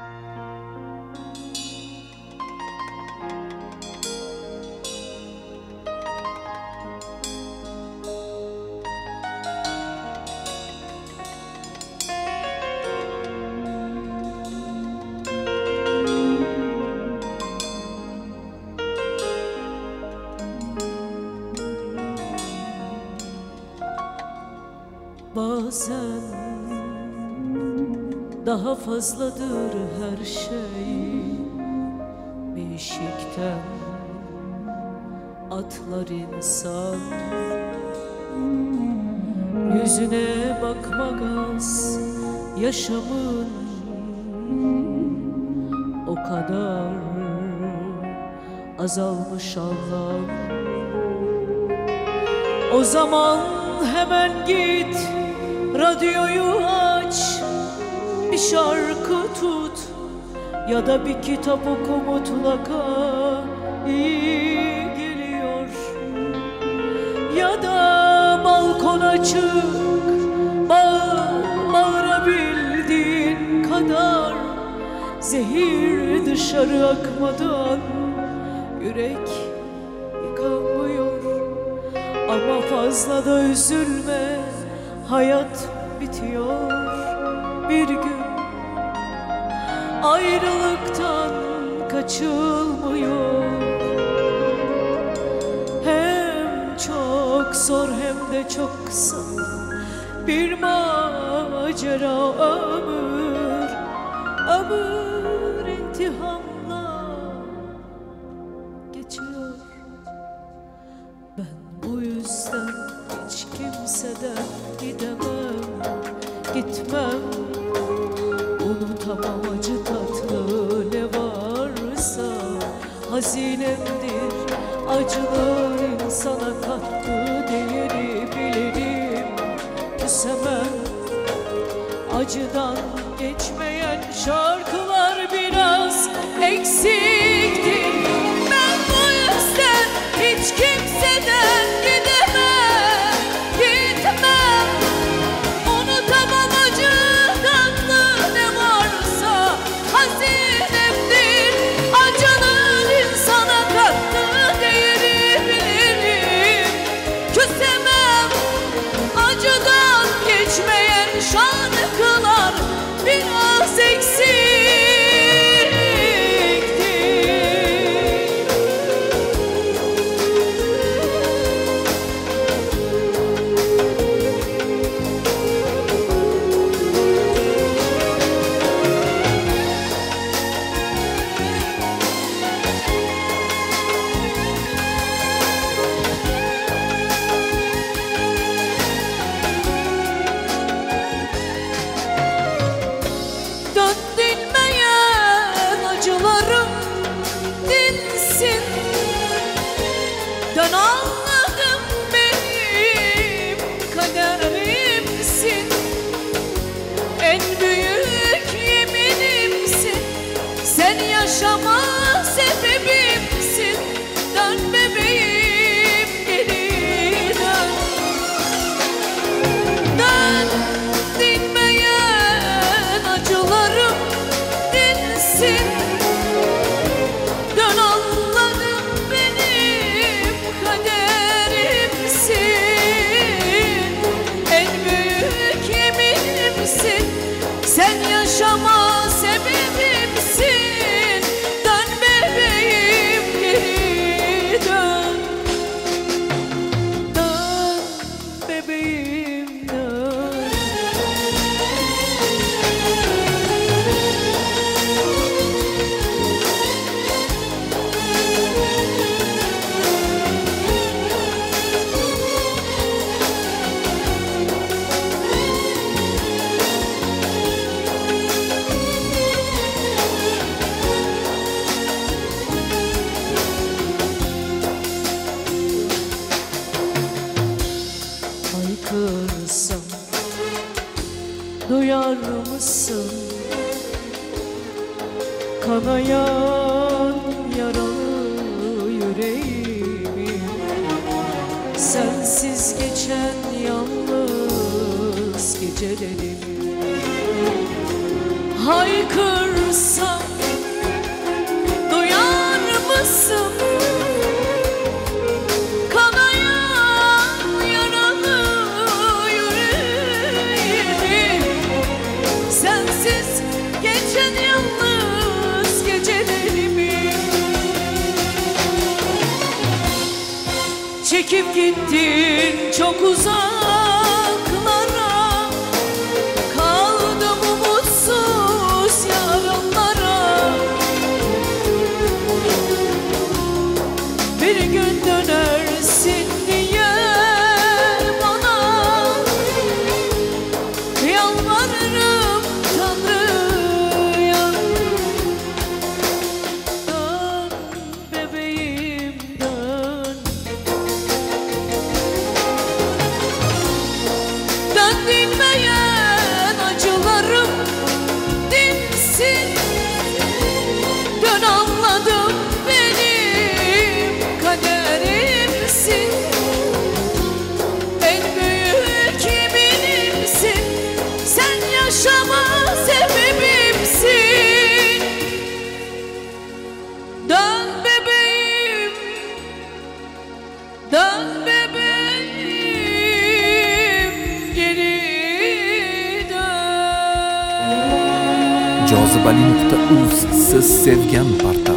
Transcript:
Bazen daha fazladır her şey. Beşikten atlar insan, yüzüne bakmak az, yaşamın o kadar azalmış anlam. O zaman hemen git, radyoyu aç, bir şarkı tut ya da bir kitap oku, mutlaka iyi geliyor. Ya da balkona çık, bağırabildiğin kadar, zehir dışarı akmadan yürek yıkanmıyor. Ama fazla da üzülme, hayat bitiyor bir gün. Ayrılıktan kaçılmıyor. Hem çok zor hem de çok kısa bir macera ömür. Ömür imtihanla geçiyor. Ben bu yüzden hiç kimseden gidemem, gitmem. Unutamam acı tatlı ne varsa, hazinemdir acılar insana kattı değeri bilirim. Küsemem acıdan geçmeyen şarkılar biraz eksikti. Ben bu yüzden hiç kimseden gidemem, gitmem. Unutamam acı tatlı ne varsa, hazinemdir acılar insana kattı değeri bilirim. Küsemem acıdan geçmeyen şarkılar biraz eksikti. Dön dinmeyen acılarım dinsin. Dön anladım benim kaderimsin. En büyük yeminimsin. Sen yaşama sebebimsin. Dön bebeğim geri dön. Dön dinmeyen acılarım dinsin. Dön anladım benim kaderimsin. En büyük yeminimsin. Sen yaşama sebebimsin. Dön bebeğim geri dön. Dön bebeğim dön. Haykırsam duyar mısın? Kanayan yaralı yüreğimi, sensiz geçen yalnız gecelerimi. Haykırsam yalvarsam duyar mısın? Kanayan yaralı yüreğimi, sensiz geçen yalnız gecelerimi. Çekip gittin çok uzaklara, kaldım umutsuz yarınlara. Bir gün dönersin diye bana yalvarırım Tanrı'ya. Dön bebeğim dön. Dön dinmeyen acılarım dinsin. Dön anladım benim kaderimsin. En büyük yeminimsin. Sen yaşama sebebimsin. Dön bebeğim, dön bebeğim, geri dön. Jozibali.uz siz sevgan portal.